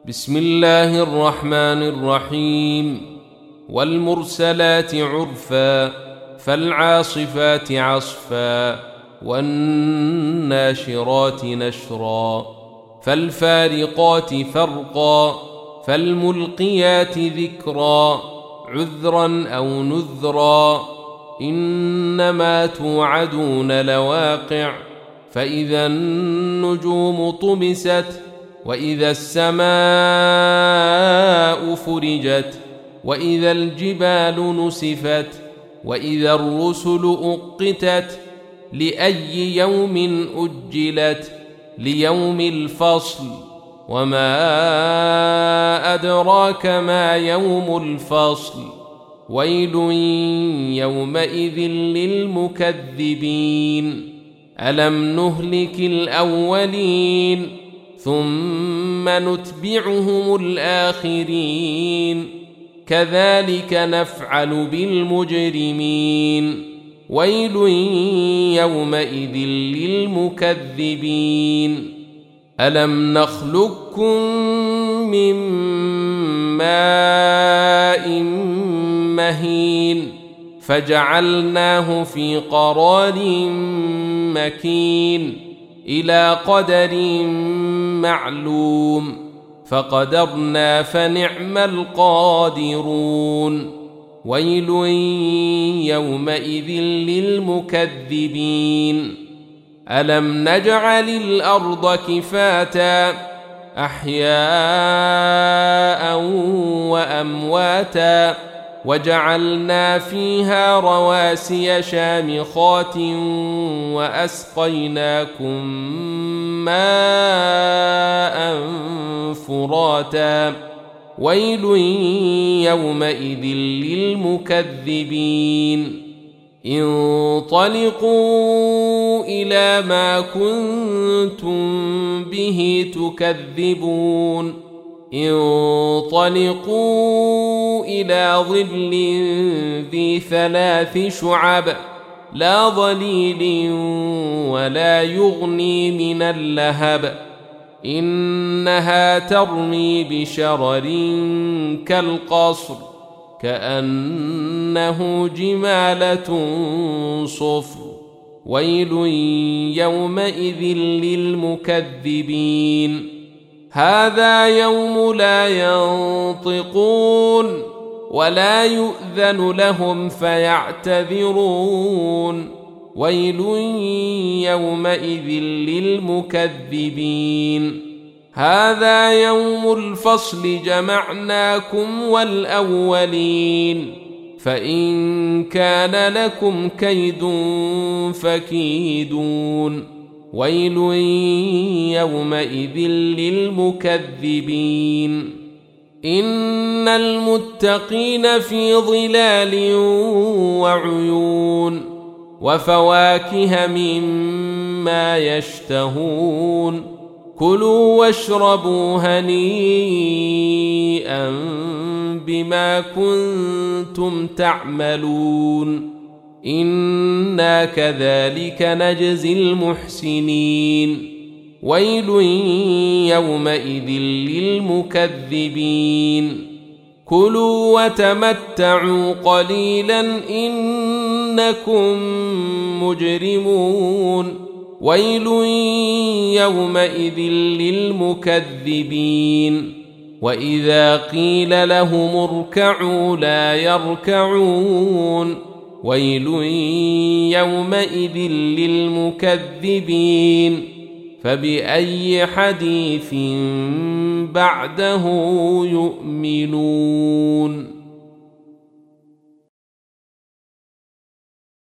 بسم الله الرحمن الرحيم. والمرسلات عرفا فالعاصفات عصفا والناشرات نشرا فالفارقات فرقا فالملقيات ذكرا عذرا أو نذرا إنما توعدون لواقع فإذا النجوم طمست وإذا السماء فرجت وإذا الجبال نسفت وإذا الرسل أقتت لأي يوم أجلت ليوم الفصل وما أدراك ما يوم الفصل ويل يومئذ للمكذبين ألم نهلك الأولين ثم نتبعهم الآخرين كذلك نفعل بالمجرمين ويل يومئذ للمكذبين ألم نخلقكم من ماء مهين فجعلناه في قرار مكين إلى قدر معلوم فقدرنا فنعم القادرون ويل يومئذ للمكذبين ألم نجعل الأرض كفاتا أحياء وأمواتا وجعلنا فيها رواسي شامخات وأسقيناكم ماء فراتا ويل يومئذ للمكذبين انطلقوا إلى ما كنتم به تكذبون انطلقوا إلى ظل ذي 3 شعب لا ظليل ولا يغني من اللهب إنها ترمي بشرر كالقصر كأنه جمالة صفر ويل يومئذ للمكذبين هذا يوم لا ينطقون ولا يؤذن لهم فيعتذرون ويل يومئذ للمكذبين هذا يوم الفصل جمعناكم والأولين فإن كان لكم كيد فكيدون ويل يومئذ للمكذبين إن المتقين في ظلال وعيون وفواكه مما يشتهون كلوا واشربوا هنيئا بما كنتم تعملون إنا كذلك نجزي المحسنين ويل يومئذ للمكذبين كلوا وتمتعوا قليلا إنكم مجرمون ويل يومئذ للمكذبين وإذا قيل لهم اركعوا لا يركعون ويل يومئذ للمكذبين فبأي حديث بعده يؤمنون